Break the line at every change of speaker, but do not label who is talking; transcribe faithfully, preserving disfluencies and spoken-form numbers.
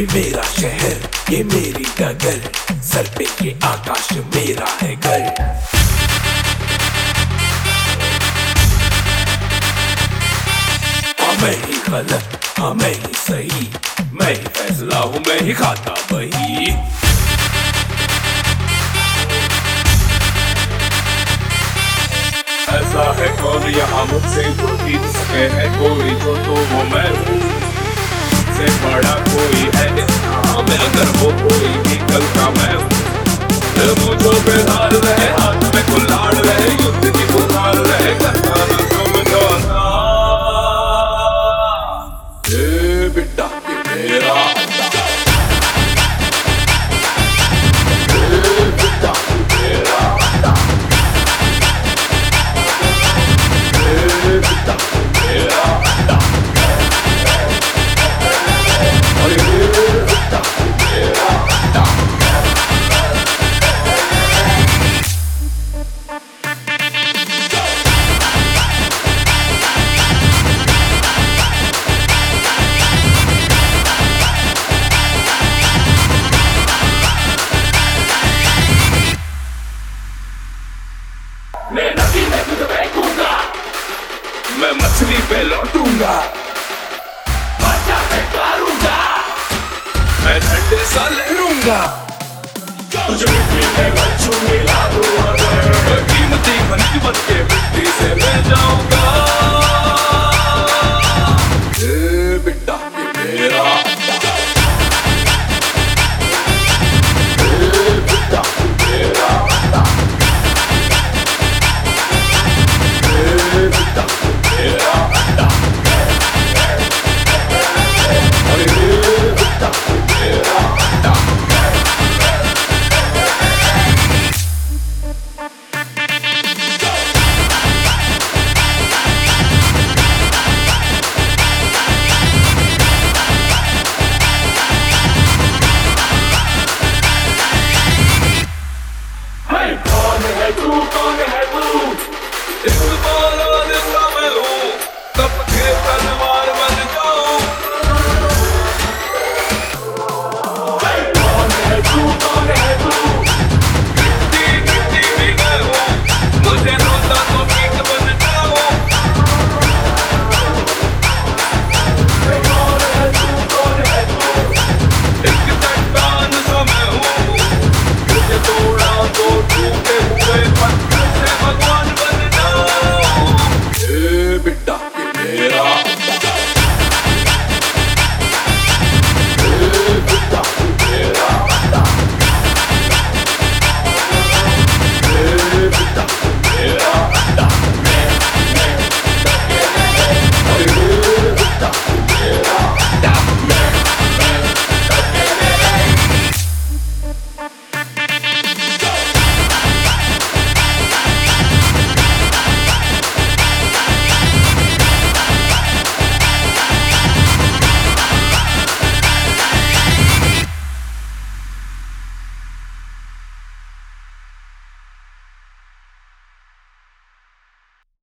ये मेरा शहर, ये मेरी डगर, सर पे ये आकाश मेरा है घर। हाँ मैं ही गलत, हाँ मैं ही सही, मैं ही फैसला हूँ, मैं ही खाता वही। ऐसा है कौन यहाँ मुझसे जो जीत सके, है कोई जो तो वो मैं हूँ, से बड़ा कोई है इस नाम में, अगर वो कोई भी कल का मैं हूँ। मुझो पे हार रहे, हाथ में कुल्हाड़ रहे, युद्ध की पुकार रहे, करता ना समझौता। ए बेटा ये मेरा अड्डा, ए बेटा ये मेरा अड्डा, ए बेटा ये मेरा अड्डा, अरे ए बेटा ये मेरा अड्डा। मैं नदी में दूध फेंकूंगा, मैं मछली पे लौटूंगा, मजा मैं मारूंगा, मैं ठंडे सा लहरूंगा। तुझे मिट्टी में बच्चों मिला दो अगर, कीमती गनीमत के मिट्टी से मैं जाऊंगा। ए बेटा ये मेरा